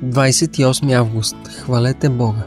28 август. Хвалете Бога.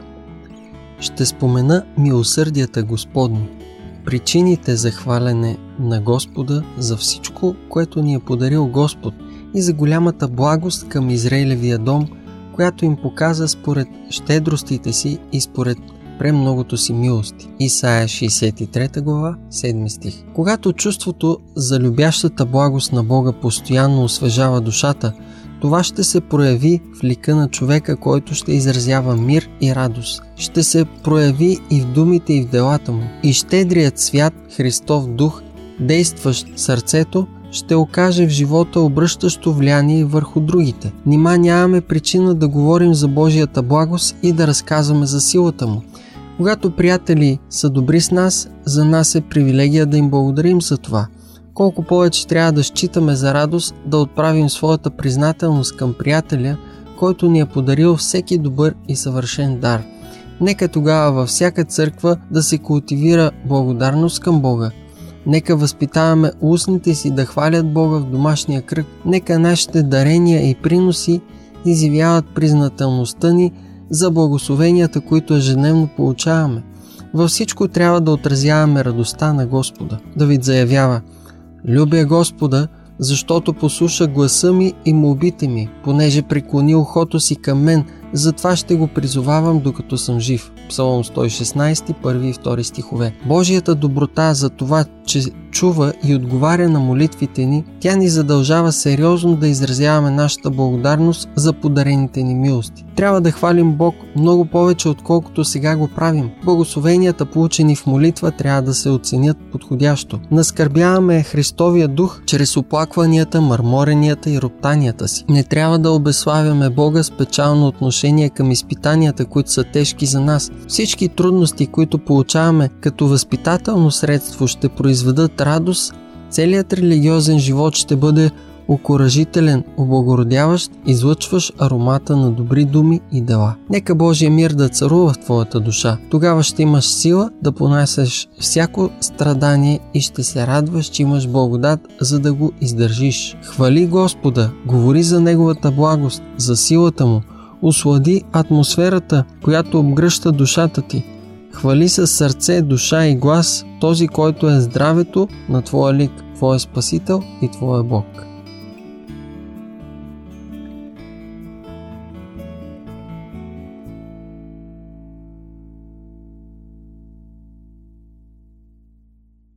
Ще спомена милосърдията Господни, причините за хвалене на Господа за всичко, което ни е подарил Господ и за голямата благост към Израилевия дом, която им показа според щедростите си и според премногото си милости. Исаия 63 глава, 7 стих. Когато чувството за любящата благост на Бога постоянно освежава душата, това ще се прояви в лика на човека, който ще изразява мир и радост. Ще се прояви и в думите, и в делата му. И щедрият свят, Христов дух, действащ сърцето, ще окаже в живота обръщащо влияние върху другите. Нима нямаме причина да говорим за Божията благост и да разказваме за силата му. Когато приятели са добри с нас, за нас е привилегия да им благодарим за това. Колко повече трябва да считаме за радост да отправим своята признателност към приятеля, който ни е подарил всеки добър и съвършен дар. Нека тогава във всяка църква да се култивира благодарност към Бога. Нека възпитаваме устните си да хвалят Бога в домашния кръг. Нека нашите дарения и приноси изявяват признателността ни за благословенията, които ежедневно получаваме. Във всичко трябва да отразяваме радостта на Господа. Давид заявява: „Любя Господа, защото послуша гласа ми и молбите ми, понеже преклони ухото си към мен, затова ще го призовавам докато съм жив“. Псалом 116, 1 и 2 стихове. Божията доброта за това, че чува и отговаря на молитвите ни, тя ни задължава сериозно да изразяваме нашата благодарност за подарените ни милости. Трябва да хвалим Бог много повече, отколкото сега го правим. Благословенията, получени в молитва, трябва да се оценят подходящо. Наскърбяваме Христовия дух чрез оплакванията, мърморенията и роптанията си. Не трябва да обезславяме Бога с печално отношение към изпитанията, които са тежки за нас. Всички трудности, които получаваме като възпитателно средство, ще произведат радост. Целият религиозен живот ще бъде окуражителен, облагородяващ, излъчващ аромата на добри думи и дела. Нека Божия мир да царува в твоята душа. Тогава ще имаш сила да понасяш всяко страдание и ще се радваш, че имаш благодат, за да го издържиш. Хвали Господа, говори за Неговата благост, за силата Му. Услади атмосферата, която обгръща душата ти. Хвали със сърце, душа и глас този, който е здравето на твоя лик, твоя Спасител и твоя Бог.